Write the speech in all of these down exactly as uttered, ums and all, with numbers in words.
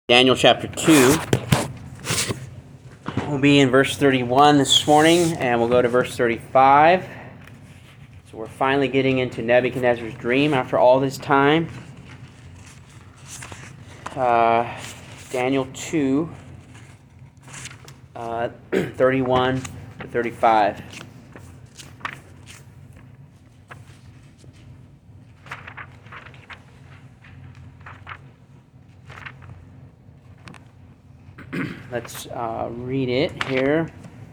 Daniel chapter two. We'll be in verse thirty-one this morning, and we'll go to verse thirty-five. So we're finally getting into Nebuchadnezzar's dream after all this time. Uh, Daniel two, uh, thirty-one to thirty-five. Let's uh, read it here.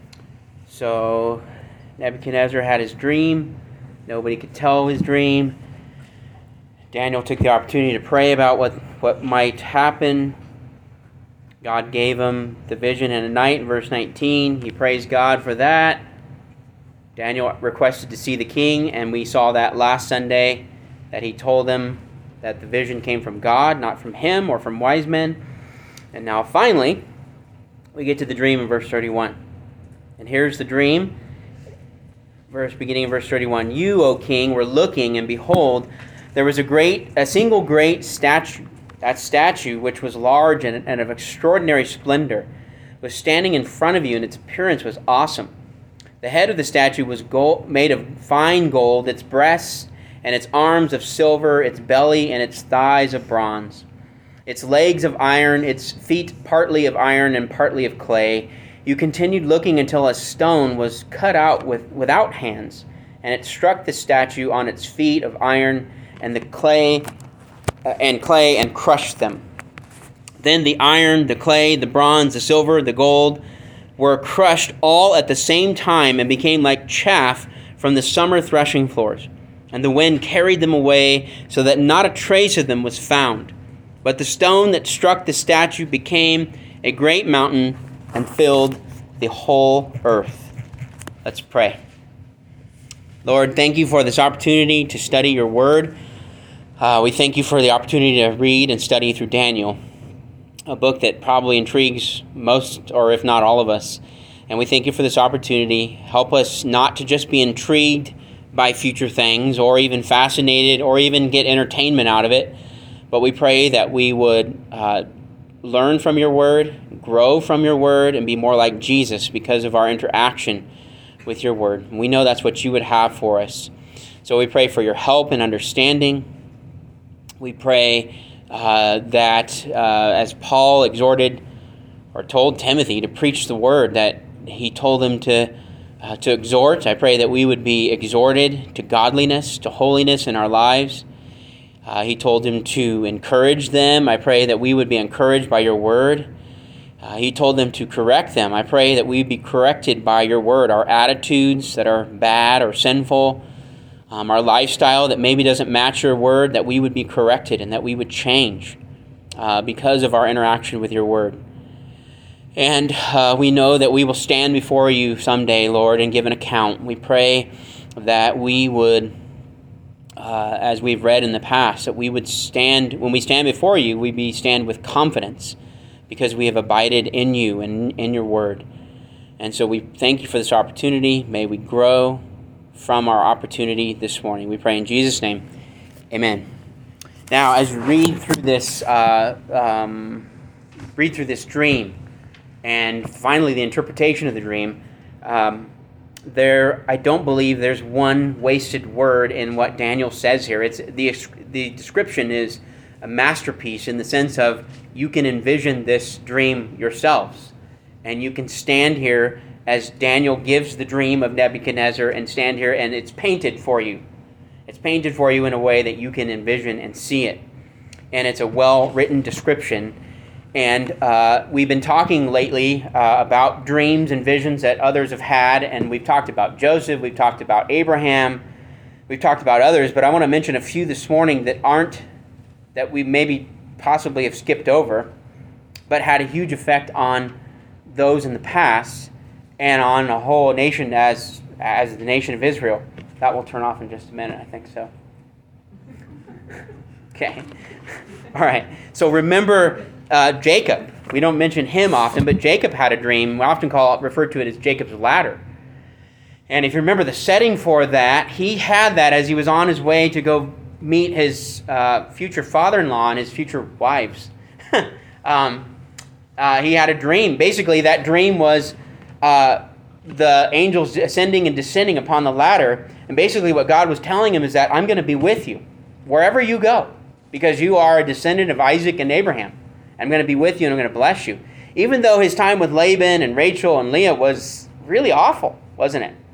So Nebuchadnezzar had his dream. Nobody could tell his dream. Daniel took the opportunity to pray about what, what might happen. God gave him the vision in the night in verse nineteen. He praised God for that. Daniel requested to see the king, and we saw that last Sunday, that he told him that the vision came from God, not from him or from wise men. And now finally, we get to the dream in verse thirty-one. And here's the dream. Verse beginning in verse thirty-one. You, O king, were looking, and behold, there was a great, a single great statue. That statue, which was large and, and of extraordinary splendor, was standing in front of you, and its appearance was awesome. The head of the statue was gold, made of fine gold, its breasts and its arms of silver, its belly and its thighs of bronze. Its legs of iron, its feet partly of iron and partly of clay. You continued looking until a stone was cut out with, without hands, and it struck the statue on its feet of iron and the clay uh, and clay and crushed them. Then the iron, the clay, the bronze, the silver, the gold were crushed all at the same time and became like chaff from the summer threshing floors. And the wind carried them away so that not a trace of them was found. But the stone that struck the statue became a great mountain and filled the whole earth. Let's pray. Lord, thank you for this opportunity to study your word. Uh, we thank you for the opportunity to read and study through Daniel, a book that probably intrigues most, or if not all of us. And we thank you for this opportunity. Help us not to just be intrigued by future things, or even fascinated, or even get entertainment out of it. But we pray that we would uh, learn from your word, grow from your word, and be more like Jesus because of our interaction with your word. And we know that's what you would have for us. So we pray for your help and understanding. We pray uh, that uh, as Paul exhorted or told Timothy to preach the word, that he told him to, uh, to exhort. I pray that we would be exhorted to godliness, to holiness in our lives. Uh, he told him to encourage them. I pray that we would be encouraged by your word. Uh, he told them to correct them. I pray that we be corrected by your word. Our attitudes that are bad or sinful, um, our lifestyle that maybe doesn't match your word, that we would be corrected and that we would change uh, because of our interaction with your word. And uh, we know that we will stand before you someday, Lord, and give an account. We pray that we would Uh, as we've read in the past, that we would stand, when we stand before you, we be stand with confidence because we have abided in you and in your word. And so we thank you for this opportunity. May we grow from our opportunity this morning. We pray in Jesus' name. Amen. Now, as we read through this, uh, um, read through this dream, and finally the interpretation of the dream, um, There, I don't believe there's one wasted word in what Daniel says here. It's the the description is a masterpiece in the sense of you can envision this dream yourselves, and you can stand here as Daniel gives the dream of Nebuchadnezzar and stand here, and it's painted for you. It's painted for you in a way that you can envision and see it, and it's a well-written description. And uh, we've been talking lately uh, about dreams and visions that others have had, and we've talked about Joseph, we've talked about Abraham, we've talked about others, but I want to mention a few this morning that aren't, that we maybe possibly have skipped over, but had a huge effect on those in the past and on a whole nation as, as the nation of Israel. That will turn off in just a minute, I think so. Okay. All right. So remember Uh, Jacob. We don't mention him often, but Jacob had a dream. We often call it, refer to it as Jacob's ladder. And if you remember the setting for that, he had that as he was on his way to go meet his uh, future father-in-law and his future wives. Um, uh, he had a dream. Basically, that dream was uh, the angels ascending and descending upon the ladder. And basically what God was telling him is that I'm going to be with you wherever you go, because you are a descendant of Isaac and Abraham. I'm going to be with you and I'm going to bless you. Even though his time with Laban and Rachel and Leah was really awful, wasn't it?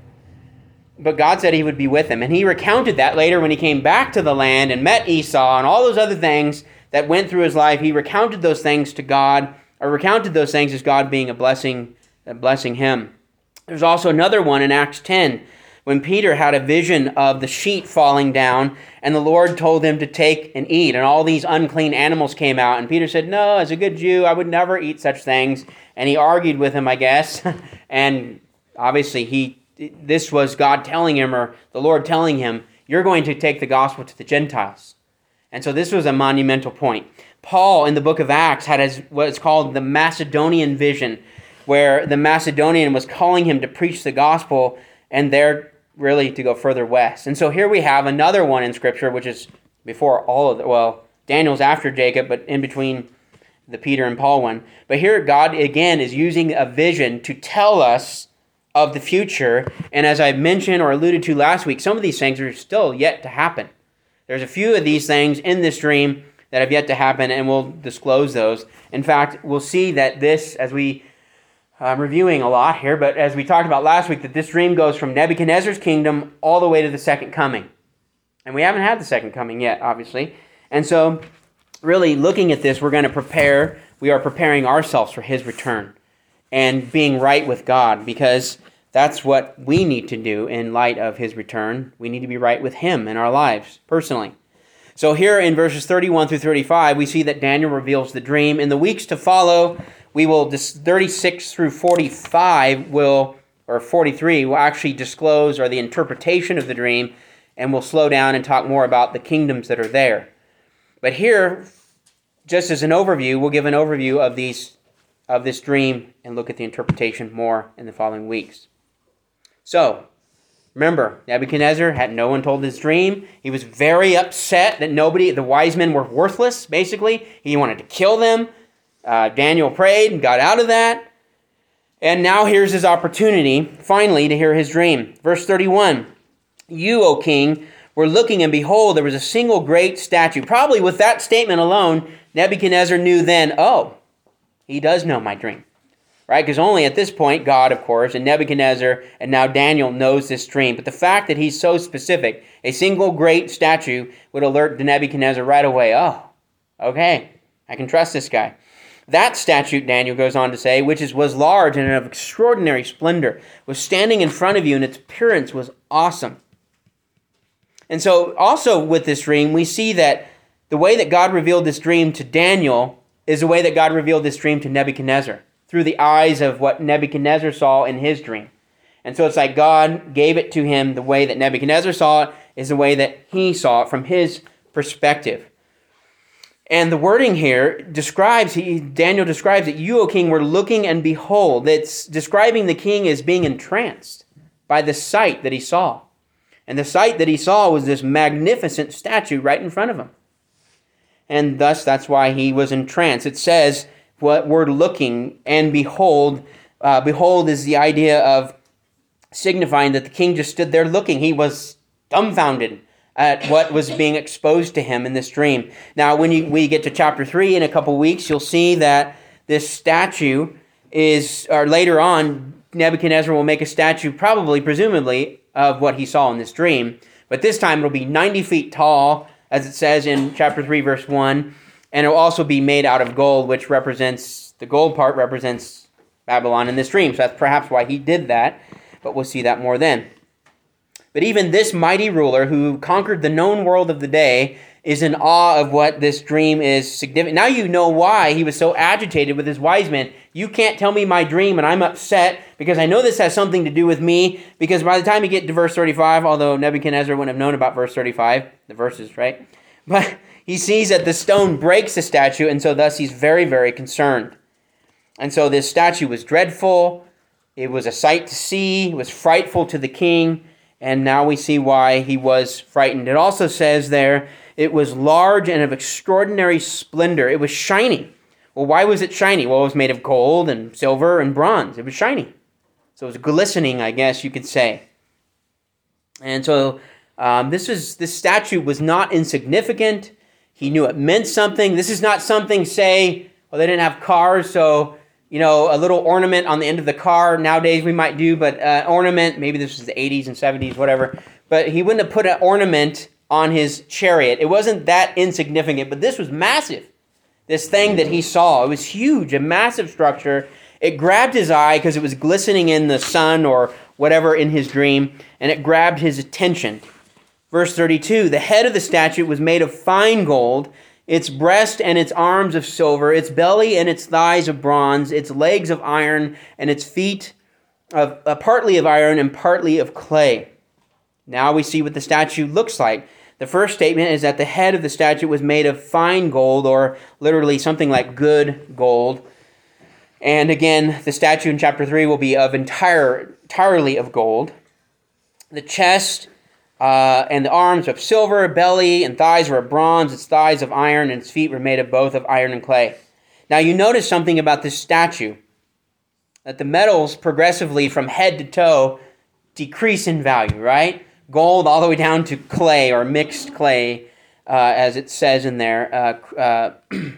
But God said he would be with him. And he recounted that later when he came back to the land and met Esau and all those other things that went through his life. He recounted those things to God, or recounted those things as God being a blessing, a blessing him. There's also another one in Acts ten, when Peter had a vision of the sheet falling down, and the Lord told him to take and eat, and all these unclean animals came out. And Peter said, no, as a good Jew, I would never eat such things. And he argued with him, I guess. And obviously, he this was God telling him, or the Lord telling him, you're going to take the gospel to the Gentiles. And so this was a monumental point. Paul, in the book of Acts, had his, what is called the Macedonian vision, where the Macedonian was calling him to preach the gospel, and they're really to go further west. And so here we have another one in Scripture, which is before all of the, well, Daniel's after Jacob, but in between the Peter and Paul one. But here God, again, is using a vision to tell us of the future. And as I mentioned or alluded to last week, some of these things are still yet to happen. There's a few of these things in this dream that have yet to happen, and we'll disclose those. In fact, we'll see that this, as we, I'm reviewing a lot here, but as we talked about last week, that this dream goes from Nebuchadnezzar's kingdom all the way to the second coming. And we haven't had the second coming yet, obviously. And so, really, looking at this, we're going to prepare, we are preparing ourselves for his return and being right with God, because that's what we need to do in light of his return. We need to be right with him in our lives, personally. So here in verses thirty-one through thirty-five, we see that Daniel reveals the dream. In the weeks to follow, we will, thirty-six through forty-five will, or forty-three, will actually disclose, or the interpretation of the dream, and we'll slow down and talk more about the kingdoms that are there. But here, just as an overview, we'll give an overview of these of this dream and look at the interpretation more in the following weeks. So, remember, Nebuchadnezzar had no one told his dream. He was very upset that nobody, the wise men were worthless, basically. He wanted to kill them. Uh, Daniel prayed and got out of that. And now here's his opportunity, finally, to hear his dream. Verse thirty-one, you, O king, were looking, and behold, there was a single great statue. Probably with that statement alone, Nebuchadnezzar knew then, oh, he does know my dream. Right? Because only at this point, God, of course, and Nebuchadnezzar, and now Daniel knows this dream. But the fact that he's so specific, a single great statue would alert Nebuchadnezzar right away. Oh, okay, I can trust this guy. That statue, Daniel goes on to say, which is, was large and of extraordinary splendor, was standing in front of you, and its appearance was awesome. And so also with this dream, we see that the way that God revealed this dream to Daniel is the way that God revealed this dream to Nebuchadnezzar, through the eyes of what Nebuchadnezzar saw in his dream. And so it's like God gave it to him the way that Nebuchadnezzar saw it is the way that he saw it from his perspective. And the wording here describes, he, Daniel describes that you, O king, were looking and behold. It's describing the king as being entranced by the sight that he saw. And the sight that he saw was this magnificent statue right in front of him. And thus, that's why he was entranced. It says, what word looking and behold, uh, behold is the idea of signifying that the king just stood there looking. He was dumbfounded at what was being exposed to him in this dream. Now, when you, we get to chapter three in a couple weeks, you'll see that this statue is, or later on, Nebuchadnezzar will make a statue, probably, presumably, of what he saw in this dream. But this time it'll be ninety feet tall, as it says in chapter three, verse one. And it will also be made out of gold, which represents, the gold part represents Babylon in this dream. So that's perhaps why he did that, but we'll see that more then. But even this mighty ruler who conquered the known world of the day is in awe of what this dream is significant. Now you know why he was so agitated with his wise men. You can't tell me my dream, and I'm upset because I know this has something to do with me, because by the time you get to verse thirty-five, although Nebuchadnezzar wouldn't have known about verse thirty-five, the verses, right? But he sees that the stone breaks the statue, and so thus he's very, very concerned. And so this statue was dreadful. It was a sight to see. It was frightful to the king. And now we see why he was frightened. It also says there, it was large and of extraordinary splendor. It was shining. Well, why was it shiny? Well, it was made of gold and silver and bronze. It was shiny. So it was glistening, I guess you could say. And so um, this was this statue was not insignificant. He knew it meant something. This is not something, say, well, they didn't have cars, so, you know, a little ornament on the end of the car. Nowadays we might do, but uh, ornament, maybe this was the eighties and seventies, whatever. But he wouldn't have put an ornament on his chariot. It wasn't that insignificant, but this was massive. This thing that he saw, it was huge, a massive structure. It grabbed his eye because it was glistening in the sun or whatever in his dream, and it grabbed his attention. Verse thirty-two, the head of the statue was made of fine gold, its breast and its arms of silver, its belly and its thighs of bronze, its legs of iron, and its feet of uh, partly of iron and partly of clay. Now we see what the statue looks like. The first statement is that the head of the statue was made of fine gold, or literally something like good gold. And again, the statue in chapter three will be of entire, entirely of gold. The chest uh, and the arms of silver, belly and thighs were of bronze, its thighs of iron, and its feet were made of both of iron and clay. Now you notice something about this statue, that the metals progressively from head to toe decrease in value, right? Gold all the way down to clay or mixed clay, uh, as it says in there, uh, uh,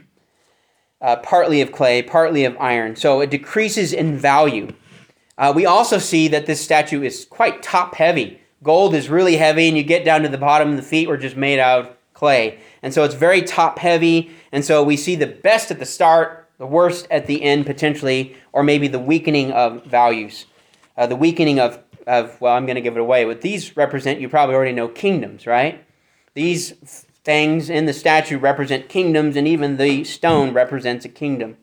uh, partly of clay, partly of iron. So it decreases in value. Uh, we also see that this statue is quite top-heavy. Gold is really heavy, and you get down to the bottom, the feet were just made out of clay. And so it's very top-heavy, and so we see the best at the start, the worst at the end, potentially, or maybe the weakening of values. Uh, the weakening of, of, well, I'm going to give it away. What these represent, you probably already know, kingdoms, right? These things in the statue represent kingdoms, and even the stone represents a kingdom.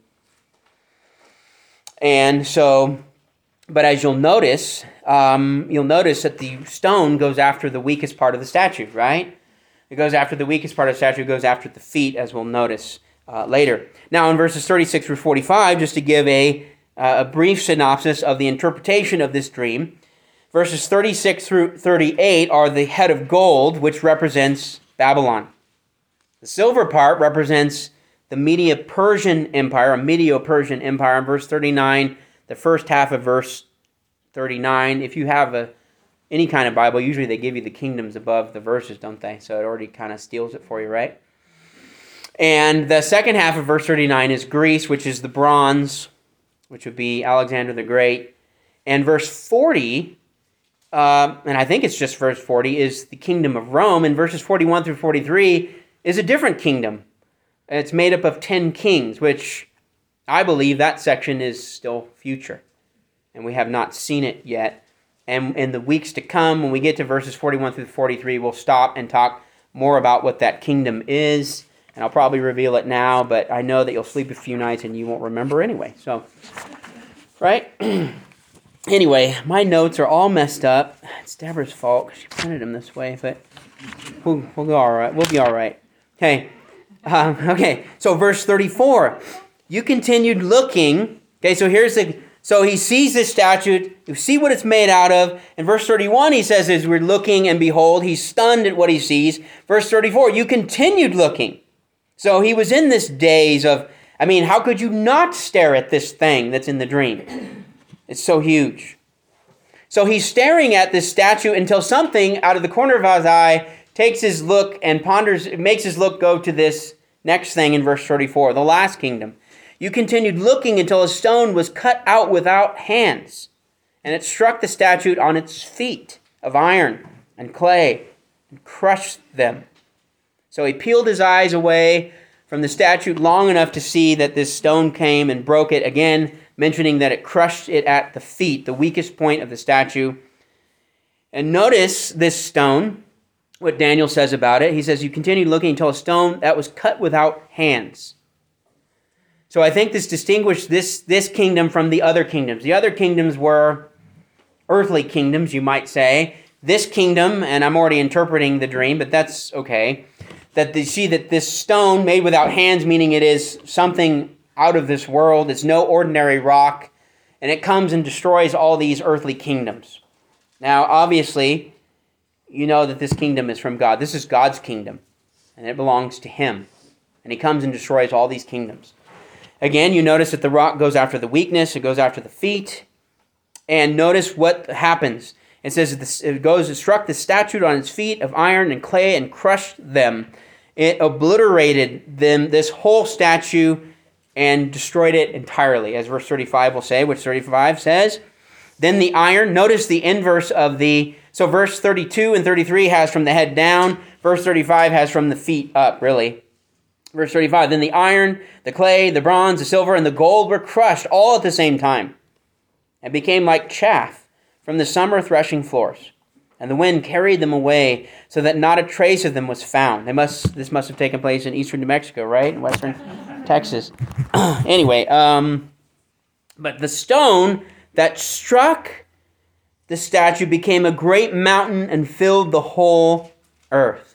And so, but as you'll notice, um, you'll notice that the stone goes after the weakest part of the statue, right? It goes after the weakest part of the statue, it goes after the feet, as we'll notice uh, later. Now in verses thirty-six through forty-five, just to give a, uh, a brief synopsis of the interpretation of this dream, verses thirty-six through thirty-eight are the head of gold, which represents Babylon. The silver part represents the Medo-Persian Empire, a Medo-Persian Empire. In verse thirty-nine, the first half of verse thirty-nine, if you have a any kind of Bible, usually they give you the kingdoms above the verses, don't they? So it already kind of steals it for you, right? And the second half of verse thirty-nine is Greece, which is the bronze, which would be Alexander the Great. And verse forty, uh, and I think it's just verse forty, is the kingdom of Rome. And verses forty-one through forty-three is a different kingdom. It's made up of ten kings, which I believe that section is still future. And we have not seen it yet. And in the weeks to come, when we get to verses forty-one through forty-three, we'll stop and talk more about what that kingdom is. And I'll probably reveal it now, but I know that you'll sleep a few nights and you won't remember anyway. So, right? Anyway, my notes are all messed up. It's Deborah's fault. She printed them this way, but we'll, we'll go all right. We'll be all right. Okay. Um, okay. So verse thirty-four. You continued looking. Okay, so here's the... So he sees this statue, you see what it's made out of. In verse thirty-one, he says, as we're looking, and behold, he's stunned at what he sees. Verse thirty-four, you continued looking. So he was in this daze of, I mean, how could you not stare at this thing that's in the dream? It's so huge. So he's staring at this statue until something out of the corner of his eye takes his look and ponders, makes his look go to this next thing in verse thirty-four, the last kingdom. You continued looking until a stone was cut out without hands, and it struck the statue on its feet of iron and clay and crushed them. So he peeled his eyes away from the statue long enough to see that this stone came and broke it, again mentioning that it crushed it at the feet, the weakest point of the statue. And notice this stone, what Daniel says about it. He says, you continued looking until a stone that was cut without hands. So I think this distinguished this, this kingdom from the other kingdoms. The other kingdoms were earthly kingdoms, you might say. This kingdom, and I'm already interpreting the dream, but that's okay, that they see that this stone made without hands, meaning it is something out of this world. It's no ordinary rock, and it comes and destroys all these earthly kingdoms. Now, obviously, you know that this kingdom is from God. This is God's kingdom, and it belongs to him. And he comes and destroys all these kingdoms. Again, you notice that the rock goes after the weakness, it goes after the feet. And notice what happens. It says it goes and struck the statue on its feet of iron and clay and crushed them. It obliterated them, this whole statue, and destroyed it entirely, as verse thirty-five will say, which thirty-five says. Then the iron, notice the inverse of the, so verse thirty-two and thirty-three has from the head down, verse thirty-five has from the feet up, really. Verse thirty-five, then the iron, the clay, the bronze, the silver, and the gold were crushed all at the same time, and became like chaff from the summer threshing floors. And the wind carried them away, so that not a trace of them was found. They must. This must have taken place in eastern New Mexico, right? In western Texas. Anyway, um, but the stone that struck the statue became a great mountain and filled the whole earth.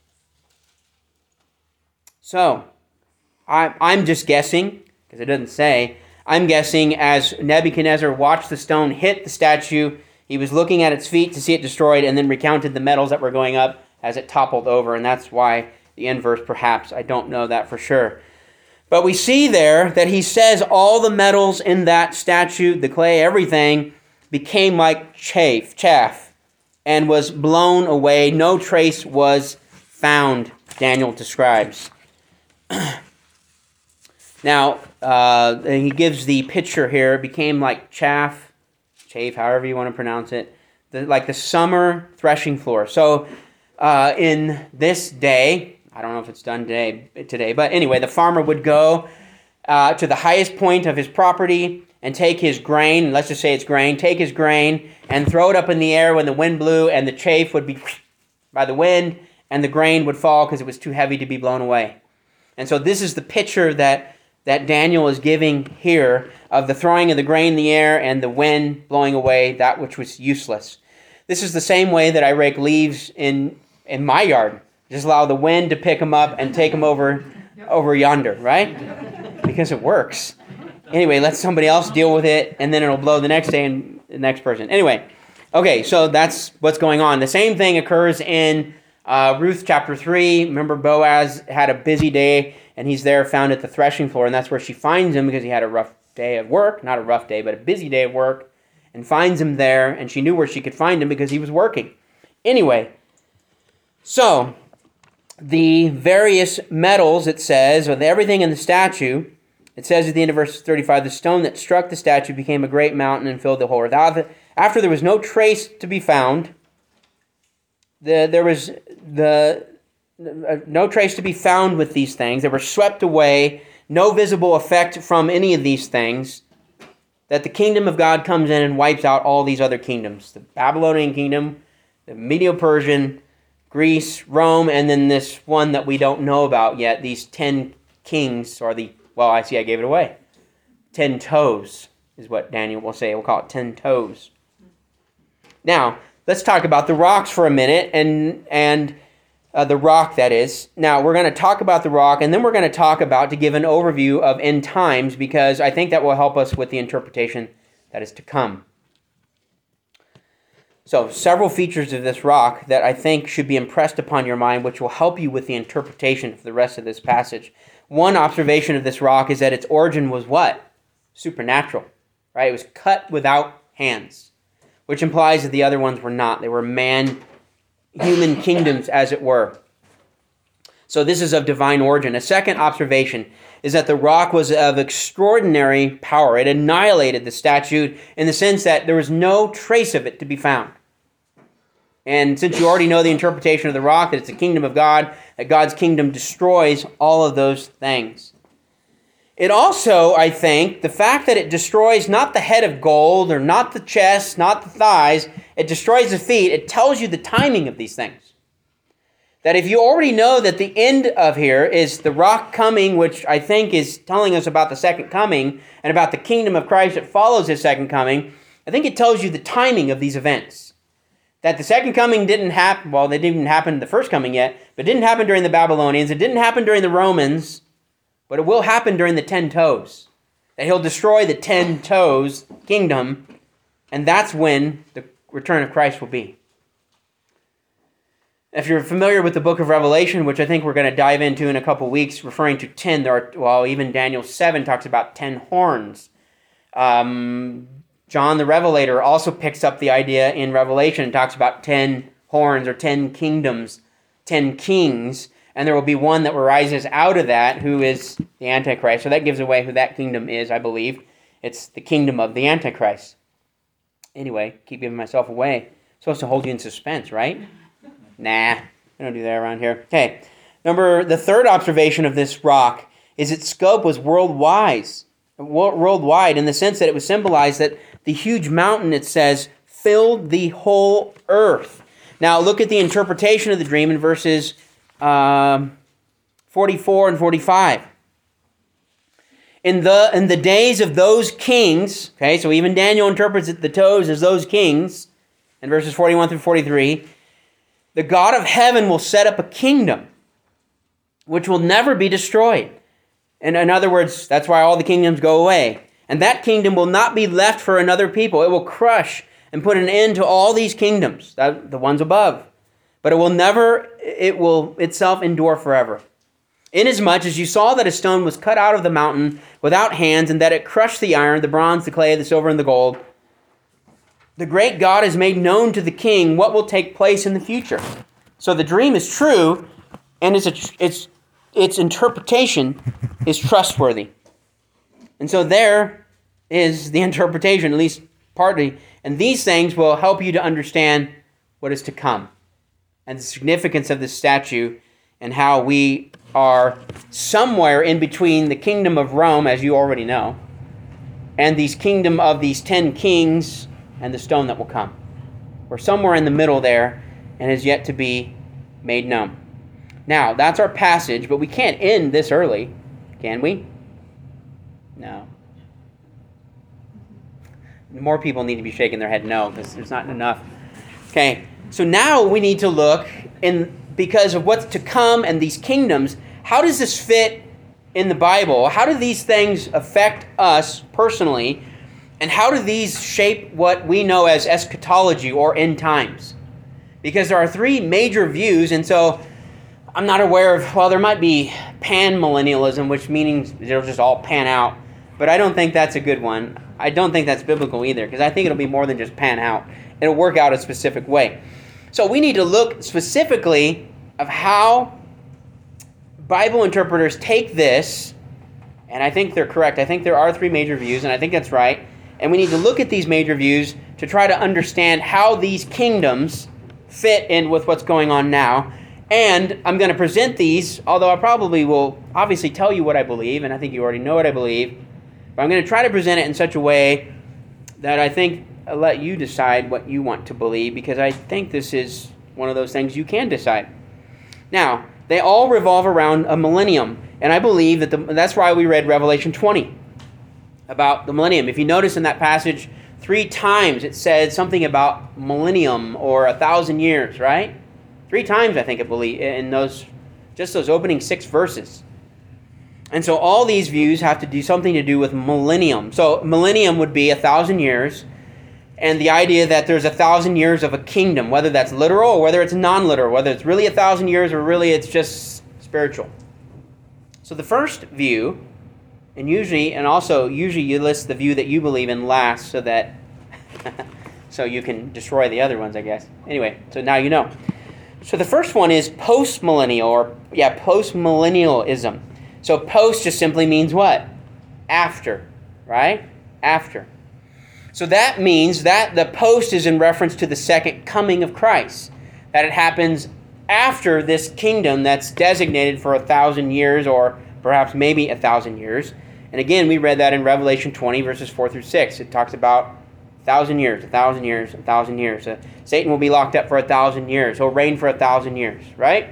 So, I, I'm just guessing, because it doesn't say, I'm guessing as Nebuchadnezzar watched the stone hit the statue, he was looking at its feet to see it destroyed, and then recounted the metals that were going up as it toppled over, and that's why the inverse, perhaps. I don't know that for sure. But we see there that he says all the metals in that statue, the clay, everything, became like chaff, chaff, and was blown away. No trace was found, Daniel describes. Now, uh, he gives the picture here. It became like chaff, chaff, however you want to pronounce it, the, like the summer threshing floor. So uh, in this day, I don't know if it's done today, today, but anyway, the farmer would go uh, to the highest point of his property and take his grain, let's just say it's grain, take his grain and throw it up in the air when the wind blew, and the chaff would be by the wind, and the grain would fall because it was too heavy to be blown away. And so this is the picture that, that Daniel is giving here of the throwing of the grain in the air and the wind blowing away that which was useless. This is the same way that I rake leaves in, in my yard. Just allow the wind to pick them up and take them over, over yonder, right? Because it works. Anyway, let somebody else deal with it, and then it'll blow the next day and the next person. Anyway, okay, so that's what's going on. The same thing occurs in uh, Ruth chapter three. Remember, Boaz had a busy day, and he's there found at the threshing floor, and that's where she finds him because he had a rough day of work. Not a rough day, but a busy day of work, and finds him there, and she knew where she could find him because he was working. Anyway, so the various metals, it says, or everything in the statue, it says at the end of verse thirty-five, the stone that struck the statue became a great mountain and filled the whole earth. After there was no trace to be found, the, there was the uh, no trace to be found with these things. They were swept away, no visible effect from any of these things, that the kingdom of God comes in and wipes out all these other kingdoms. The Babylonian kingdom, the Medo-Persian, Greece, Rome, and then this one that we don't know about yet, these ten kings, or the, well, I see I gave it away. Ten toes is what Daniel will say. We'll call it ten toes. Now, let's talk about the rocks for a minute, and and uh, the rock, that is. Now, we're going to talk about the rock, and then we're going to talk about, to give an overview of end times, because I think that will help us with the interpretation that is to come. So, several features of this rock that I think should be impressed upon your mind, which will help you with the interpretation for the rest of this passage. One observation of this rock is that its origin was what? Supernatural, right? It was cut without hands, which implies that the other ones were not. They were man, human kingdoms, as it were. So this is of divine origin. A second observation is that the rock was of extraordinary power. It annihilated the statue in the sense that there was no trace of it to be found. And since you already know the interpretation of the rock, that it's the kingdom of God, that God's kingdom destroys all of those things. It also, I think, the fact that it destroys not the head of gold, or not the chest, not the thighs, it destroys the feet, it tells you the timing of these things. That if you already know that the end of here is the rock coming, which I think is telling us about the second coming, and about the kingdom of Christ that follows his second coming, I think it tells you the timing of these events. That the second coming didn't happen, well, they didn't happen the first coming yet, but it didn't happen during the Babylonians, it didn't happen during the Romans, but it will happen during the ten toes. That he'll destroy the ten toes kingdom, and that's when the return of Christ will be. If you're familiar with the book of Revelation, which I think we're going to dive into in a couple weeks, referring to ten, there are, well, even Daniel seven talks about ten horns. Um, John the Revelator also picks up the idea in Revelation and talks about ten horns or ten kingdoms, ten kings, and there will be one that rises out of that who is the Antichrist. So that gives away who that kingdom is, I believe. It's the kingdom of the Antichrist. Anyway, keep giving myself away. Supposed to hold you in suspense, right? Nah, I don't do that around here. Okay, number, the third observation of this rock is its scope was worldwide, worldwide in the sense that it was symbolized that the huge mountain, it says, filled the whole earth. Now, look at the interpretation of the dream in verses um, forty-four and forty-five. In the in the days of those kings, okay, so even Daniel interprets it, the toes as those kings, in verses forty-one through forty-three, the God of heaven will set up a kingdom which will never be destroyed. And in other words, that's why all the kingdoms go away. And that kingdom will not be left for another people. It will crush and put an end to all these kingdoms, the ones above. But it will never, it will itself endure forever. Inasmuch as you saw that a stone was cut out of the mountain without hands, and that it crushed the iron, the bronze, the clay, the silver, and the gold, the great God has made known to the king what will take place in the future. So the dream is true, and its its its interpretation is trustworthy. And so there is the interpretation, at least partly. And these things will help you to understand what is to come and the significance of this statue and how we are somewhere in between the kingdom of Rome, as you already know, and these kingdom of these ten kings and the stone that will come. We're somewhere in the middle there and is yet to be made known. Now, that's our passage, but we can't end this early, can we? No. More people need to be shaking their head no, because there's not enough. Okay, so now we need to look, in because of what's to come and these kingdoms, how does this fit in the Bible? How do these things affect us personally? And how do these shape what we know as eschatology or end times? Because there are three major views, and so I'm not aware of, well, there might be pan-millennialism, which means it'll just all pan out. But I don't think that's a good one. I don't think that's biblical either, because I think it'll be more than just pan out. It'll work out a specific way. So we need to look specifically of how Bible interpreters take this, and I think they're correct. I think there are three major views, and I think that's right. And we need to look at these major views to try to understand how these kingdoms fit in with what's going on now. And I'm going to present these, although I probably will obviously tell you what I believe, and I think you already know what I believe. But I'm going to try to present it in such a way that I think I'll let you decide what you want to believe, because I think this is one of those things you can decide. Now, they all revolve around a millennium, and I believe that the, that's why we read Revelation twenty about the millennium. If you notice in that passage, three times it said something about millennium or a thousand years, right? Three times, I think, I believe, in those, just those opening six verses. And so all these views have to do something to do with millennium. So millennium would be a thousand years, and the idea that there's a thousand years of a kingdom, whether that's literal or whether it's non-literal, whether it's really a thousand years or really it's just spiritual. So the first view, and usually, and also usually you list the view that you believe in last, so that so you can destroy the other ones, I guess. Anyway, so now you know. So the first one is post-millennial, or yeah, post-millennialism. So post just simply means what? After, right? After. So that means that the post is in reference to the second coming of Christ. That it happens after this kingdom that's designated for a thousand years, or perhaps maybe a thousand years. And again, we read that in Revelation twenty, verses four through six. It talks about a thousand years, a thousand years, a thousand years. Uh, Satan will be locked up for a thousand years. He'll reign for a thousand years, right?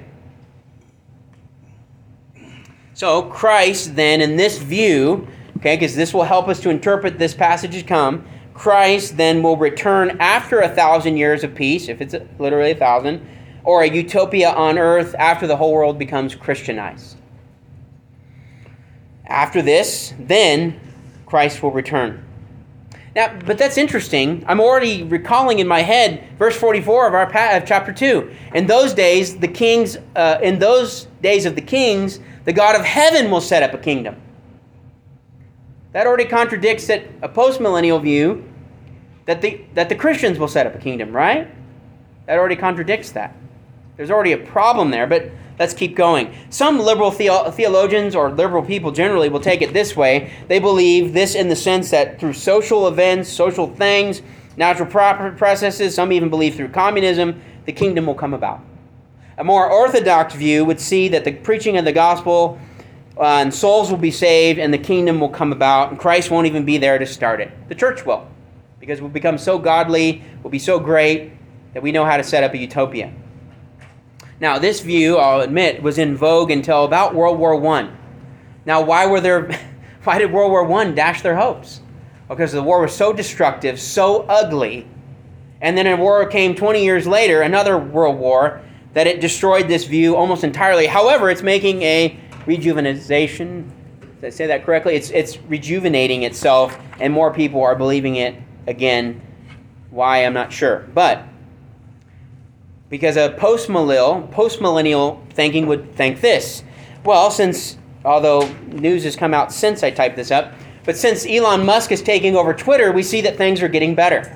So Christ then, in this view, okay, because this will help us to interpret this passage to come, Christ then will return after a thousand years of peace, if it's literally a thousand, or a utopia on earth after the whole world becomes Christianized. After this, then Christ will return. Now, but that's interesting. I'm already recalling in my head verse forty-four of our pa- of chapter two. In those days, the kings, uh, in those days of the kings, the God of heaven will set up a kingdom. That already contradicts that a postmillennial view that the that the Christians will set up a kingdom, right? That already contradicts that. There's already a problem there, but let's keep going. Some liberal theo- theologians or liberal people generally will take it this way. They believe this in the sense that through social events, social things, natural pro- processes, some even believe through communism, the kingdom will come about. A more orthodox view would see that the preaching of the gospel uh, and souls will be saved and the kingdom will come about and Christ won't even be there to start it. The church will, because we'll become so godly, we'll be so great that we know how to set up a utopia. Now, this view, I'll admit, was in vogue until about World War One. Now, why were there? Why did World War One dash their hopes? Because the war was so destructive, so ugly, and then a war came twenty years later, another world war, that it destroyed this view almost entirely. However, it's making a rejuvenation. Did I say that correctly? It's it's rejuvenating itself, and more people are believing it again. Why, I'm not sure, but because a post-millennial, post-millennial thinking would think this. Well, since, although news has come out since I typed this up, but since Elon Musk is taking over Twitter, we see that things are getting better.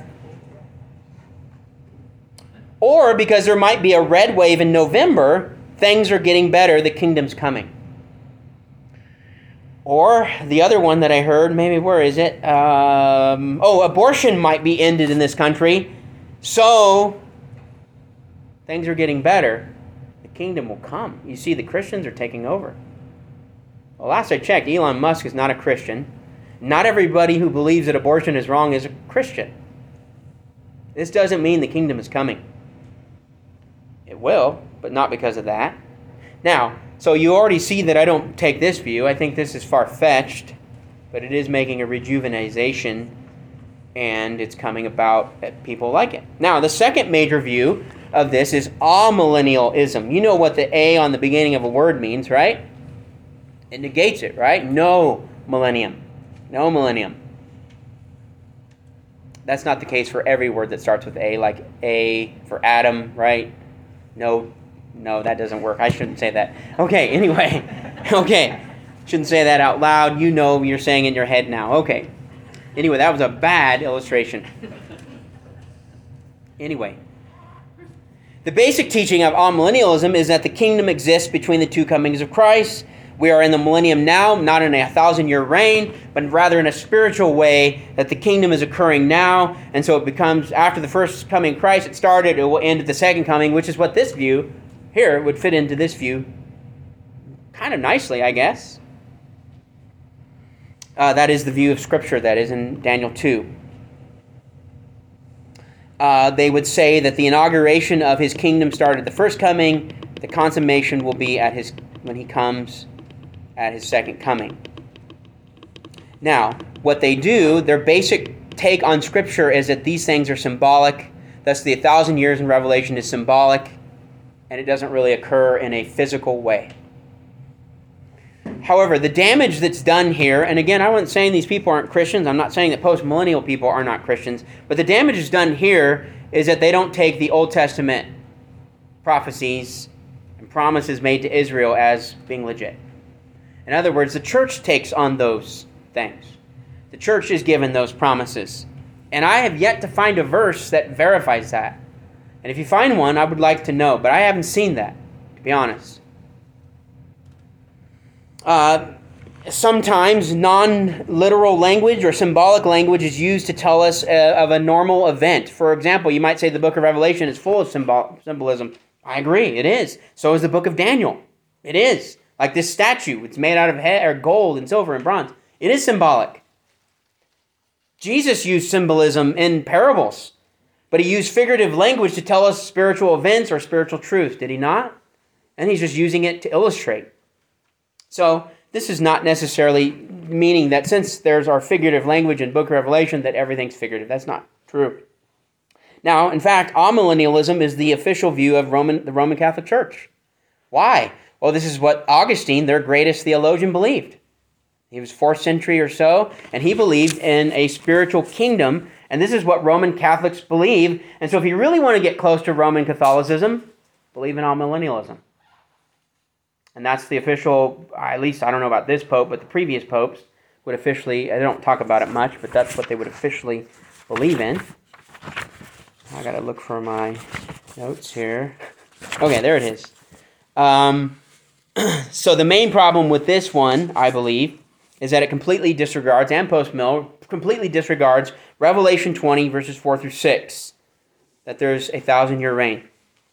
Or because there might be a red wave in November, things are getting better, the kingdom's coming. Or the other one that I heard, maybe where is it? Um, oh, abortion might be ended in this country, so things are getting better. The kingdom will come. You see, the Christians are taking over. Well, last I checked, Elon Musk is not a Christian. Not everybody who believes that abortion is wrong is a Christian. This doesn't mean the kingdom is coming. It will, but not because of that. Now, so you already see that I don't take this view. I think this is far-fetched, but it is making a rejuvenation, and it's coming about that people like it. Now, the second major view of this is amillennialism. You know what the A on the beginning of a word means, right? It negates it, right? No millennium. No millennium. That's not the case for every word that starts with A, like A for Adam, right? No, no, that doesn't work. I shouldn't say that. Okay, anyway. Okay. Shouldn't say that out loud. You know you're saying in your head now. Okay. Anyway, that was a bad illustration. Anyway. The basic teaching of amillennialism is that the kingdom exists between the two comings of Christ. We are in the millennium now, not in a thousand-year reign, but rather in a spiritual way, that the kingdom is occurring now, and so it becomes, after the first coming of Christ, it started, it will end at the second coming, which is what this view here would fit into this view kind of nicely, I guess. Uh, that is the view of Scripture that is in Daniel two. Uh, they would say that the inauguration of his kingdom started at the first coming. The consummation will be at his when he comes at his second coming. Now, what they do, their basic take on Scripture is that these things are symbolic. Thus, the thousand years in Revelation is symbolic, and it doesn't really occur in a physical way. However, the damage that's done here, and again, I wasn't saying these people aren't Christians. I'm not saying that post-millennial people are not Christians. But the damage that's done here is that they don't take the Old Testament prophecies and promises made to Israel as being legit. In other words, the church takes on those things. The church is given those promises. And I have yet to find a verse that verifies that. And if you find one, I would like to know. But I haven't seen that, to be honest. Uh, sometimes non-literal language or symbolic language is used to tell us uh, of a normal event. For example, you might say the book of Revelation is full of symbol- symbolism. I agree, it is. So is the book of Daniel. It is. Like this statue, it's made out of he- or gold and silver and bronze. It is symbolic. Jesus used symbolism in parables, but he used figurative language to tell us spiritual events or spiritual truths, did he not? And he's just using it to illustrate. So this is not necessarily meaning that since there's our figurative language in Book of Revelation that everything's figurative. That's not true. Now, in fact, amillennialism is the official view of Roman, the Roman Catholic Church. Why? Well, this is what Augustine, their greatest theologian, believed. He was fourth century or so, and he believed in a spiritual kingdom, and this is what Roman Catholics believe. And so if you really want to get close to Roman Catholicism, believe in amillennialism. And that's the official, at least I don't know about this pope, but the previous popes would officially, I don't talk about it much, but that's what they would officially believe in. I got to look for my notes here. Okay, there it is. Um, so the main problem with this one, I believe, is that it completely disregards, and post-mill, completely disregards Revelation twenty, verses four through six, that there's a thousand-year reign.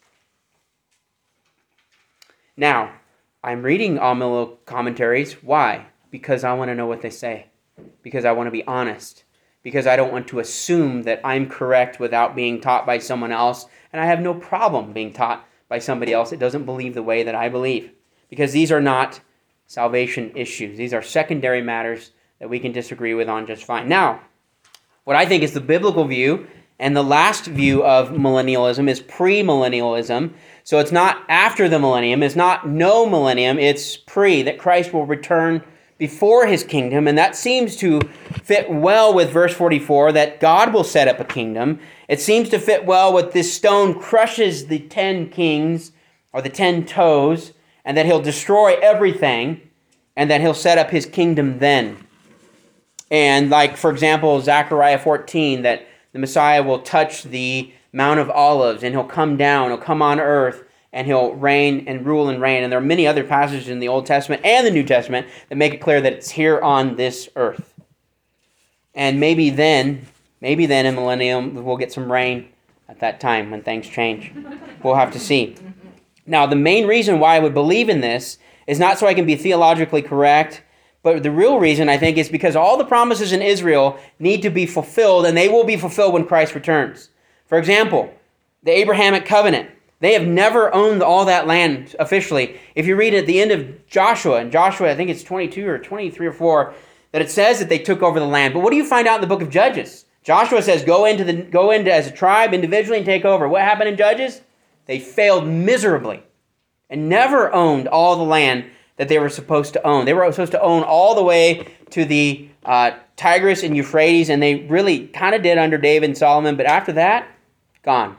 Now, I'm reading Amillo commentaries. Why? Because I want to know what they say. Because I want to be honest. Because I don't want to assume that I'm correct without being taught by someone else. And I have no problem being taught by somebody else that doesn't believe the way that I believe. Because these are not salvation issues. These are secondary matters that we can disagree with on just fine. Now, what I think is the biblical view, and the last view of millennialism is premillennialism. So it's not after the millennium, it's not no millennium, it's pre, that Christ will return before his kingdom, and that seems to fit well with verse forty-four, that God will set up a kingdom. It seems to fit well with this stone crushes the ten kings, or the ten toes, and that he'll destroy everything, and that he'll set up his kingdom then. And like, for example, Zechariah fourteen, that the Messiah will touch the Mount of Olives, and he'll come down, he'll come on earth, and he'll reign and rule and reign. And there are many other passages in the Old Testament and the New Testament that make it clear that it's here on this earth. And maybe then, maybe then in millennium, we'll get some rain at that time when things change. We'll have to see. Now, the main reason why I would believe in this is not so I can be theologically correct, but the real reason, I think, is because all the promises in Israel need to be fulfilled, and they will be fulfilled when Christ returns. For example, the Abrahamic covenant. They have never owned all that land officially. If you read at the end of Joshua, and Joshua, I think it's twenty-two or twenty-three or four, that it says that they took over the land. But what do you find out in the book of Judges? Joshua says, go into the go into as a tribe individually and take over. What happened in Judges? They failed miserably and never owned all the land that they were supposed to own. They were supposed to own all the way to the uh, Tigris and Euphrates, and they really kind of did under David and Solomon, but after that, gone.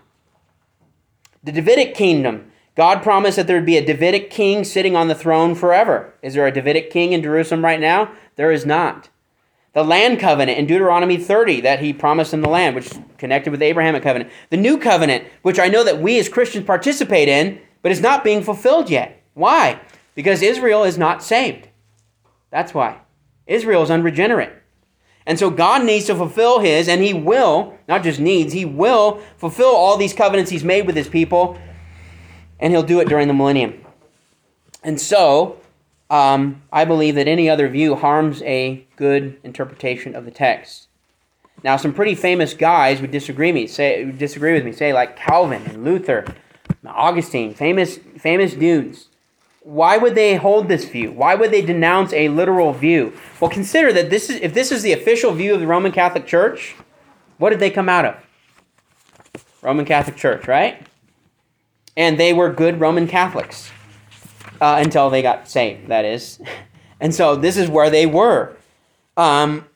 The Davidic kingdom. God promised that there would be a Davidic king sitting on the throne forever. Is there a Davidic king in Jerusalem right now? There is not. The land covenant in Deuteronomy thirty that he promised in the land, which is connected with the Abrahamic covenant. The new covenant, which I know that we as Christians participate in, but is not being fulfilled yet. Why? Because Israel is not saved. That's why. Israel is unregenerate. And so God needs to fulfill his, and he will, not just needs, he will fulfill all these covenants he's made with his people, and he'll do it during the millennium. And so, um, I believe that any other view harms a good interpretation of the text. Now, some pretty famous guys would disagree me, say would disagree with me, say like Calvin and Luther, Augustine, famous famous dudes. Why would they hold this view? Why would they denounce a literal view? Well, consider that this is if this is the official view of the Roman Catholic Church, what did they come out of? Roman Catholic Church, right? And they were good Roman Catholics uh, until they got saved, that is. And so this is where they were. Um,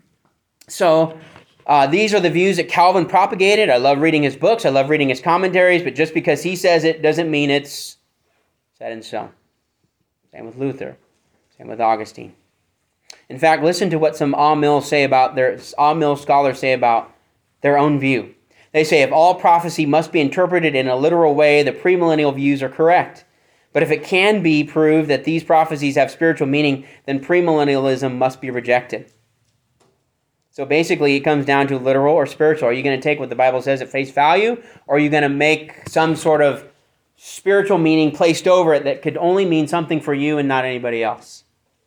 so uh, these are the views that Calvin propagated. I love reading his books. I love reading his commentaries. But just because he says it doesn't mean it's set in stone. Same with Luther. Same with Augustine. In fact, listen to what some Amill say about their Amill scholars say about their own view. They say if all prophecy must be interpreted in a literal way, the premillennial views are correct. But if it can be proved that these prophecies have spiritual meaning, then premillennialism must be rejected. So basically, it comes down to literal or spiritual. Are you going to take what the Bible says at face value, or are you going to make some sort of spiritual meaning placed over it that could only mean something for you and not anybody else?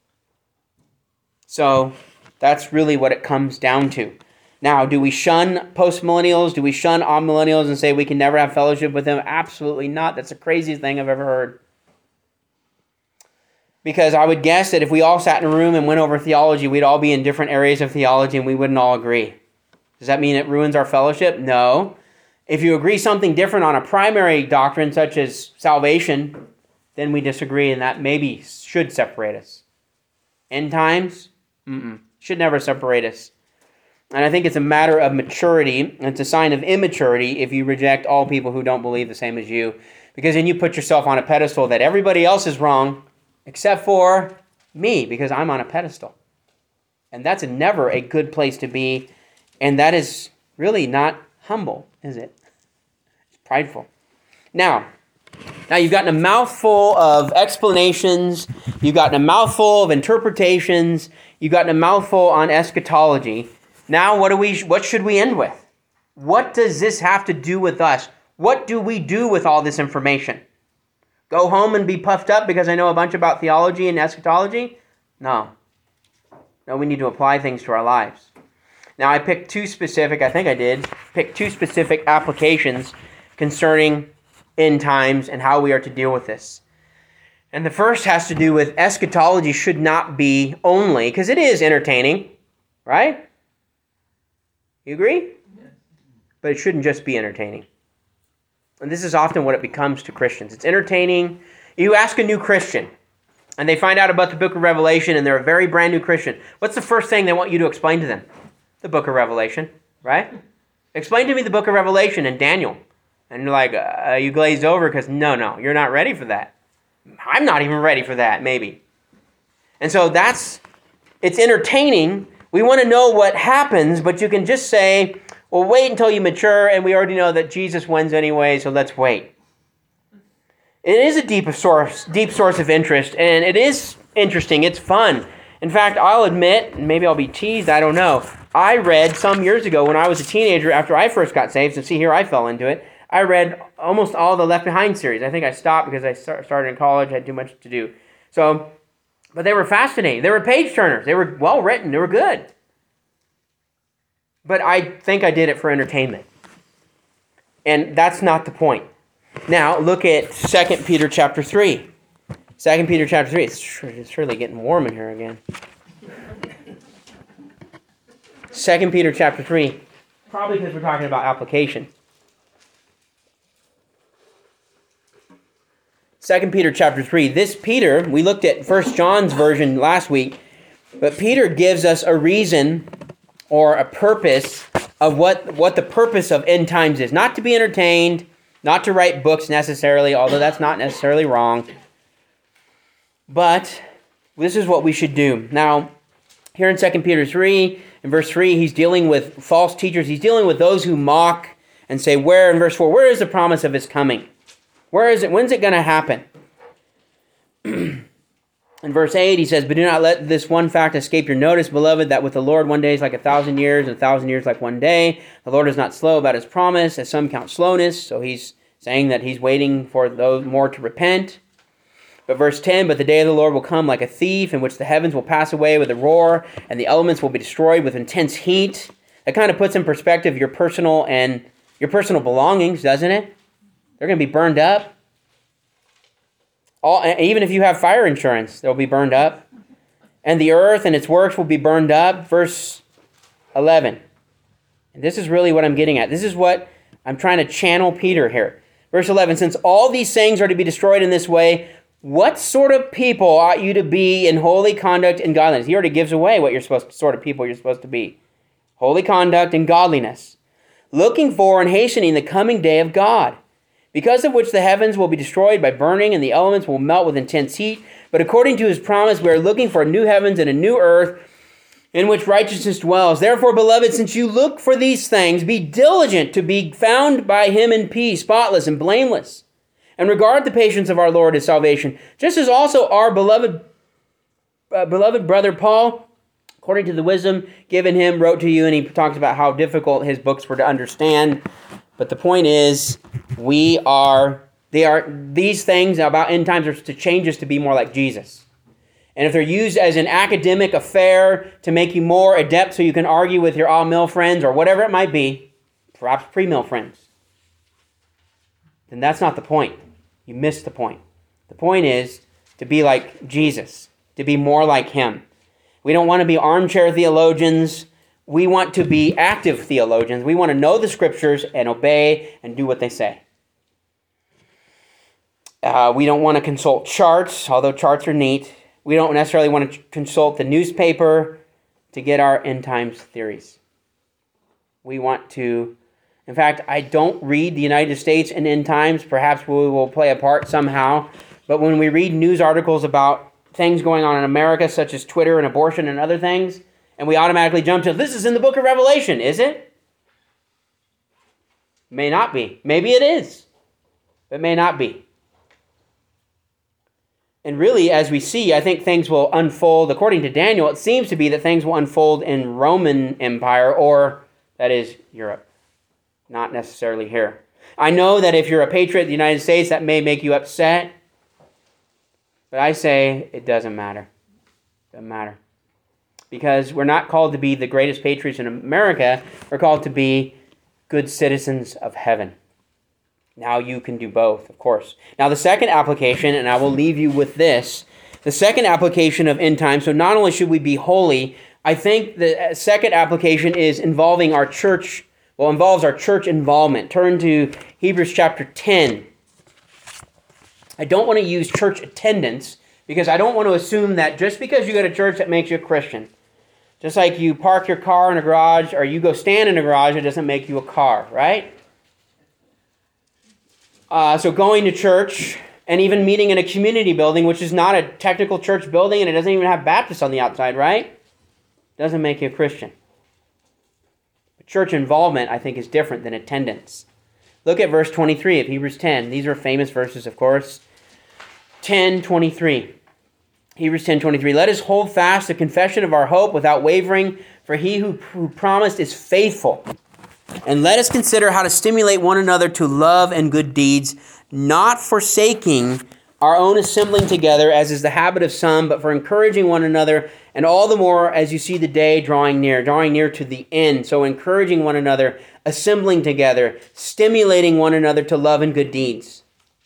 So that's really what it comes down to. Now, do we shun post-millennials? Do we shun amillennials and say we can never have fellowship with them? Absolutely not. That's the craziest thing I've ever heard. Because I would guess that if we all sat in a room and went over theology, we'd all be in different areas of theology and we wouldn't all agree. Does that mean it ruins our fellowship? No. If you agree something different on a primary doctrine, such as salvation, then we disagree, and that maybe should separate us. End times, Mm-mm. Should never separate us. And I think it's a matter of maturity. And it's a sign of immaturity if you reject all people who don't believe the same as you. Because then you put yourself on a pedestal that everybody else is wrong except for me, because I'm on a pedestal. And that's a never a good place to be. And that is really not humble, is it? It's prideful. Now, now you've gotten a mouthful of explanations. You've gotten a mouthful of interpretations. You've gotten a mouthful on eschatology. Now, what do we? What should we end with? What does this have to do with us? What do we do with all this information? Go home and be puffed up because I know a bunch about theology and eschatology? No. No, we need to apply things to our lives. Now, I picked two specific, I think I did, pick two specific applications concerning end times and how we are to deal with this. And the first has to do with eschatology should not be only, because it is entertaining, right? You agree? Yes. But it shouldn't just be entertaining. And this is often what it becomes to Christians. It's entertaining. You ask a new Christian, and they find out about the book of Revelation, and they're a very brand new Christian. What's the first thing they want you to explain to them? The book of Revelation, right? Explain to me the book of Revelation and Daniel. And you're like, uh, you glazed over because no, no, you're not ready for that. I'm not even ready for that, maybe. And so that's, it's entertaining. We want to know what happens, but you can just say, well, wait until you mature, and we already know that Jesus wins anyway, so let's wait. It is a deep source, deep source of interest, and it is interesting. It's fun. In fact, I'll admit, and maybe I'll be teased, I don't know. I read some years ago when I was a teenager after I first got saved, so see here I fell into it. I read almost all the Left Behind series. I think I stopped because I started in college, I had too much to do. So, but they were fascinating. They were page turners. They were well written. They were good. But I think I did it for entertainment. And that's not the point. Now, look at Second Peter chapter three. Second Peter chapter three. It's surely getting warm in here again. Second Peter chapter three. Probably because we're talking about application. Second Peter chapter three. This Peter, we looked at First John's version last week, but Peter gives us a reason or a purpose of what, what the purpose of end times is. Not to be entertained, not to write books necessarily, although that's not necessarily wrong. But this is what we should do. Now, here in Second Peter three, in verse three, he's dealing with false teachers. He's dealing with those who mock and say, where, in verse four, where is the promise of his coming? Where is it? When's it going to happen? In verse eight, he says, but do not let this one fact escape your notice, beloved, that with the Lord one day is like a thousand years, and a thousand years like one day. The Lord is not slow about his promise, as some count slowness. So he's saying that he's waiting for those more to repent. But verse ten, but the day of the Lord will come like a thief, in which the heavens will pass away with a roar, and the elements will be destroyed with intense heat. That kind of puts in perspective your personal and your personal belongings, doesn't it? They're going to be burned up. All, even if you have fire insurance, they'll be burned up. And the earth and its works will be burned up. Verse eleven. And this is really what I'm getting at. This is what I'm trying to channel Peter here. Verse eleven, since all these things are to be destroyed in this way, what sort of people ought you to be in holy conduct and godliness? He already gives away what you're supposed to, sort of people you're supposed to be. Holy conduct and godliness. Looking for and hastening the coming day of God, because of which the heavens will be destroyed by burning, and the elements will melt with intense heat. But according to his promise, we are looking for a new heavens and a new earth in which righteousness dwells. Therefore, beloved, since you look for these things, be diligent to be found by him in peace, spotless and blameless, and regard the patience of our Lord as salvation, just as also our beloved, uh, beloved brother Paul, according to the wisdom given him, wrote to you, and he talks about how difficult his books were to understand. But the point is, we are, they are, these things about end times are to change us to be more like Jesus. And if they're used as an academic affair to make you more adept so you can argue with your all-mill friends or whatever it might be, perhaps pre-mill friends, then that's not the point. You missed the point. The point is to be like Jesus, to be more like him. We don't want to be armchair theologians. We want to be active theologians. We want to know the scriptures and obey and do what they say. Uh, we don't want to consult charts, although charts are neat. We don't necessarily want to consult the newspaper. to get our end times theories. We want to, in fact, I don't read the United States in end times. Perhaps we will play a part somehow. But when we read news articles about things going on in America, such as Twitter and abortion and other things, and we automatically jump to, this is in the book of Revelation, is it? May not be. Maybe it is. But may not be. And really, as we see, I think things will unfold. According to Daniel, it seems to be that things will unfold in Roman Empire, or, that is, Europe. Not necessarily here. I know that if you're a patriot of the United States, that may make you upset. But I say it doesn't matter. It doesn't matter. Because we're not called to be the greatest patriots in America. We're called to be good citizens of heaven. Now you can do both, of course. Now the second application, and I will leave you with this, the second application of end time, so not only should we be holy, I think the second application is involving our church, well, involves our church involvement. Turn to Hebrews chapter ten. I don't want to use church attendance because I don't want to assume that just because you go to church that makes you a Christian. Just like you park your car in a garage or you go stand in a garage, it doesn't make you a car, right? Uh, so going to church and even meeting in a community building, which is not a technical church building and it doesn't even have Baptists on the outside, right? Doesn't make you a Christian. But church involvement, I think, is different than attendance. Look at verse twenty-three of Hebrews ten. These are famous verses, of course. ten twenty-three. Hebrews ten twenty-three. Let us hold fast the confession of our hope without wavering, for he who, who promised is faithful. And let us consider how to stimulate one another to love and good deeds, not forsaking our own assembling together, as is the habit of some, but for encouraging one another, and all the more as you see the day drawing near, drawing near to the end. So encouraging one another, assembling together, stimulating one another to love and good deeds.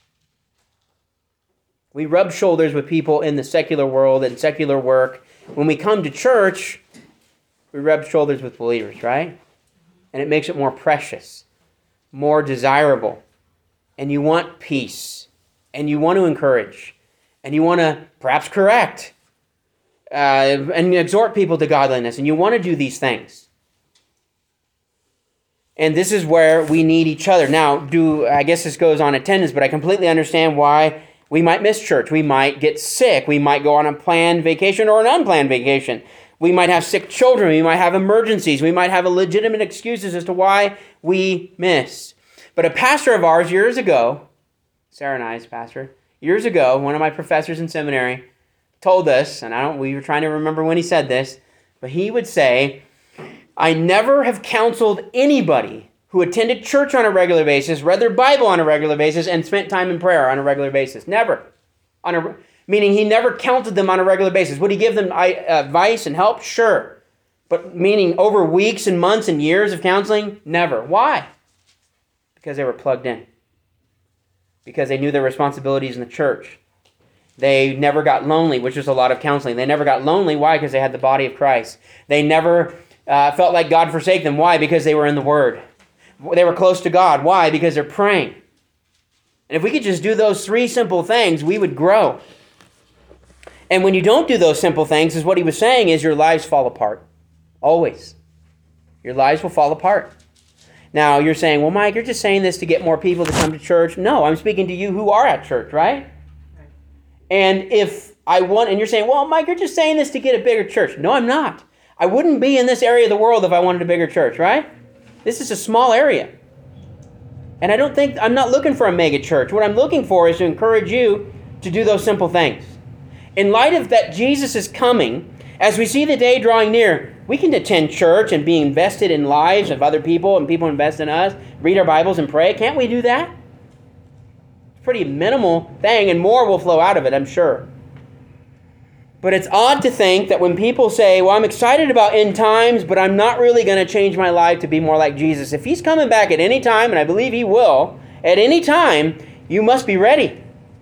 We rub shoulders with people in the secular world and secular work. When we come to church, we rub shoulders with believers, right? And it makes it more precious, more desirable. And you want peace. And you want to encourage. And you want to perhaps correct. Uh, and exhort people to godliness. And you want to do these things. And this is where we need each other. Now, do I guess this goes on attendance, but I completely understand why we might miss church. We might get sick. We might go on a planned vacation or an unplanned vacation. We might have sick children. We might have emergencies. We might have a legitimate excuses as to why we miss. But a pastor of ours years ago, Sarah and I's pastor, years ago, one of my professors in seminary told us, and I don't, we were trying to remember when he said this, but he would say, I never have counseled anybody who attended church on a regular basis, read their Bible on a regular basis, and spent time in prayer on a regular basis. Never. On a Meaning he never counted them on a regular basis. Would he give them advice and help? Sure. But meaning over weeks and months and years of counseling? Never. Why? Because they were plugged in. Because they knew their responsibilities in the church. They never got lonely, which is a lot of counseling. They never got lonely. Why? Because they had the body of Christ. They never uh, felt like God forsake them. Why? Because they were in the Word. They were close to God. Why? Because they're praying. And if we could just do those three simple things, we would grow. And when you don't do those simple things, is what he was saying is your lives fall apart. Always. Your lives will fall apart. Now, you're saying, well, Mike, you're just saying this to get more people to come to church. No, I'm speaking to you who are at church, right? And if I want, and you're saying, well, Mike, you're just saying this to get a bigger church. No, I'm not. I wouldn't be in this area of the world if I wanted a bigger church, right? This is a small area. And I don't think, I'm not looking for a mega church. What I'm looking for is to encourage you to do those simple things. In light of that Jesus is coming, as we see the day drawing near, we can attend church and be invested in lives of other people and people invest in us, read our Bibles and pray. Can't we do that? It's a pretty minimal thing, and more will flow out of it, I'm sure. But it's odd to think that when people say, well, I'm excited about end times, but I'm not really going to change my life to be more like Jesus. If he's coming back at any time, and I believe he will, at any time, you must be ready.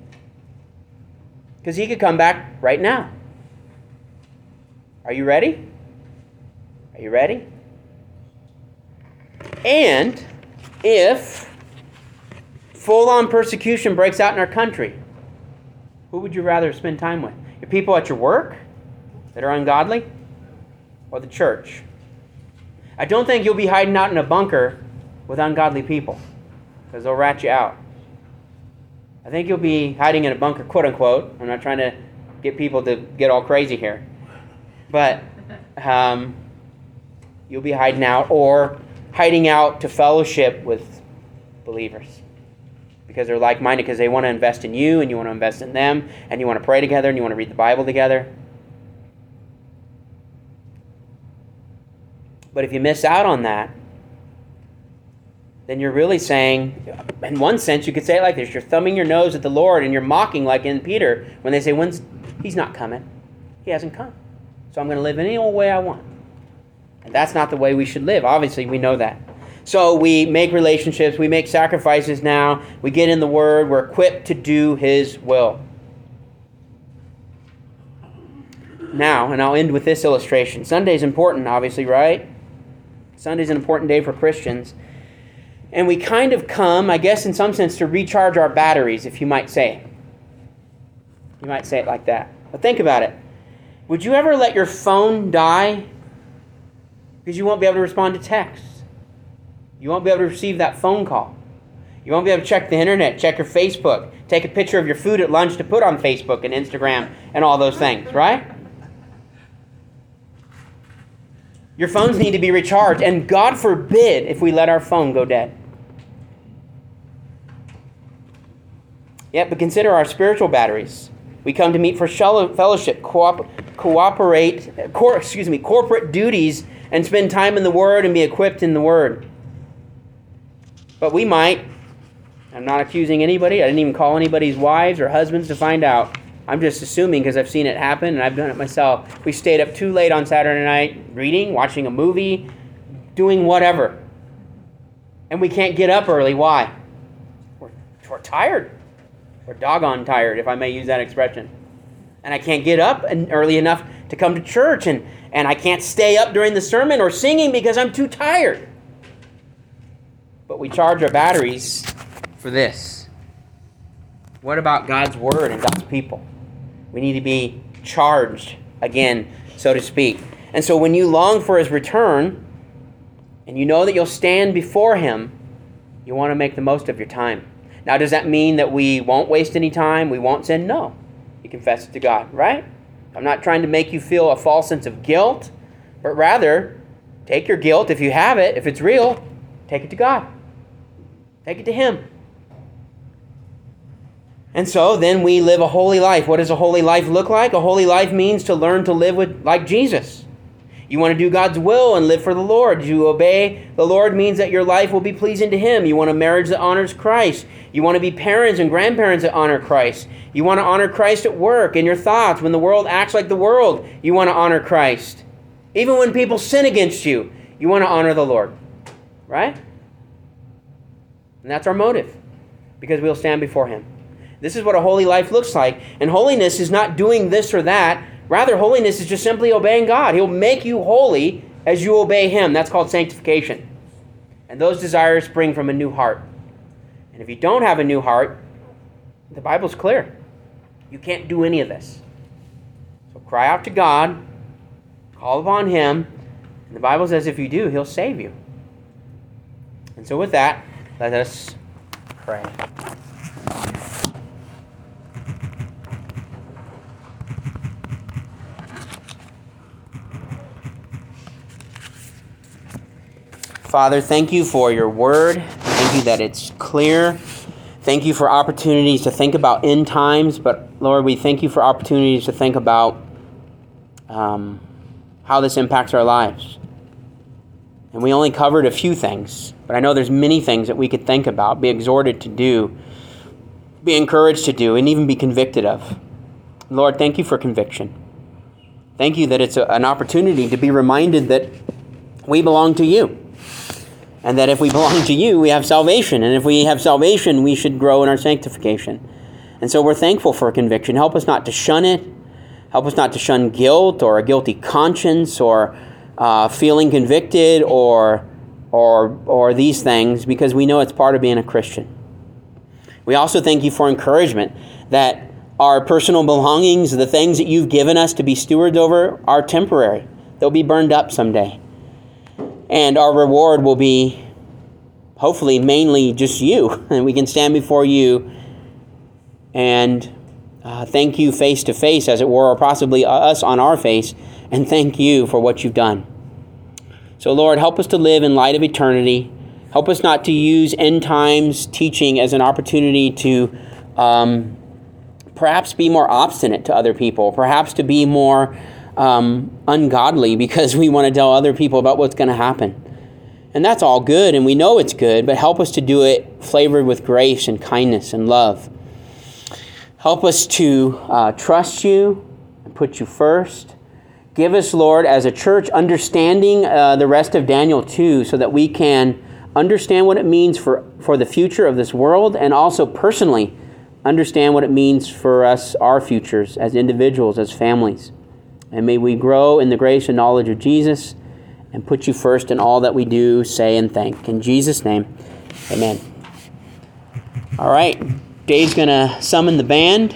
Because he could come back right now. Are you ready? Are you ready? And if full-on persecution breaks out in our country, who would you rather spend time with? Your people at your work that are ungodly? or the church. I don't think you'll be hiding out in a bunker with ungodly people, because they'll rat you out. I think you'll be hiding in a bunker, quote unquote. I'm not trying to get people to get all crazy here. But um, you'll be hiding out, or hiding out to fellowship with believers. Because they're like-minded, because they want to invest in you, and you want to invest in them, and you want to pray together, and you want to read the Bible together. But if you miss out on that, then you're really saying, in one sense, you could say it like this: you're thumbing your nose at the Lord, and you're mocking, like in Peter, when they say, "When's He's not coming. He hasn't come. So I'm going to live any old way I want." And that's not the way we should live. Obviously, we know that. So we make relationships, we make sacrifices now, we get in the Word, we're equipped to do His will. Now, and I'll end with this illustration. Sunday's important, obviously, right? Sunday's an important day for Christians. And we kind of come, I guess in some sense, to recharge our batteries, if you might say. You might say it like that. But think about it. Would you ever let your phone die because you won't be able to respond to texts? You won't be able to receive that phone call. You won't be able to check the internet, check your Facebook, take a picture of your food at lunch to put on Facebook and Instagram and all those things, right? Your phones need to be recharged, and God forbid if we let our phone go dead. Yeah, but consider our spiritual batteries. We come to meet for fellowship, co- cooperate, cor- excuse me, corporate duties, and spend time in the Word and be equipped in the Word. But we might, I'm not accusing anybody, I didn't even call anybody's wives or husbands to find out. I'm just assuming because I've seen it happen and I've done it myself. We stayed up too late on Saturday night reading, watching a movie, doing whatever. And we can't get up early. Why? We're, we're tired. We're doggone tired, if I may use that expression. And I can't get up early enough to come to church, and, and I can't stay up during the sermon or singing because I'm too tired. But we charge our batteries for this. What about God's Word and God's people? We need to be charged again, so to speak. And so when you long for His return, and you know that you'll stand before Him, you want to make the most of your time. Now, does that mean that we won't waste any time? We won't sin? No. You confess it to God, right? I'm not trying to make you feel a false sense of guilt, but rather, take your guilt, if you have it, if it's real, take it to God. Take it to Him. And so then we live a holy life. What does a holy life look like? A holy life means to learn to live with like Jesus. You want to do God's will and live for the Lord. You obey the Lord means that your life will be pleasing to Him. You want a marriage that honors Christ. You want to be parents and grandparents that honor Christ. You want to honor Christ at work, in your thoughts. When the world acts like the world, you want to honor Christ. Even when people sin against you, you want to honor the Lord. Right? And that's our motive, because we'll stand before Him. This is what a holy life looks like. And holiness is not doing this or that. Rather, holiness is just simply obeying God. He'll make you holy as you obey Him. That's called sanctification. And those desires spring from a new heart. And if you don't have a new heart, the Bible's clear. You can't do any of this. So cry out to God, call upon Him, and the Bible says if you do, He'll save you. And so with that, let us pray. Father, thank you for your word. Thank you that it's clear. Thank you for opportunities to think about end times. But Lord, we thank you for opportunities to think about um, how this impacts our lives. And we only covered a few things, but I know there's many things that we could think about, be exhorted to do, be encouraged to do, and even be convicted of. Lord, thank you for conviction. Thank you that it's a, an opportunity to be reminded that we belong to you. And that if we belong to you, we have salvation. And if we have salvation, we should grow in our sanctification. And so we're thankful for conviction. Help us not to shun it. Help us not to shun guilt or a guilty conscience or uh, feeling convicted or, or, or these things, because we know it's part of being a Christian. We also thank you for encouragement that our personal belongings, the things that you've given us to be stewards over, are temporary. They'll be burned up someday. And our reward will be, hopefully, mainly just you. And we can stand before you and uh, thank you face to face, as it were, or possibly us on our face, and thank you for what you've done. So, Lord, help us to live in light of eternity. Help us not to use end times teaching as an opportunity to um, perhaps be more obstinate to other people, perhaps to be more um, ungodly because we want to tell other people about what's going to happen. And that's all good, and we know it's good, but help us to do it flavored with grace and kindness and love. Help us to uh, trust you and put you first. Give us, Lord, as a church, understanding uh, the rest of Daniel two so that we can understand what it means for, for the future of this world, and also personally understand what it means for us, our futures as individuals, as families. And may we grow in the grace and knowledge of Jesus and put you first in all that we do, say, and think. In Jesus' name, amen. All right. Dave's going to summon the band.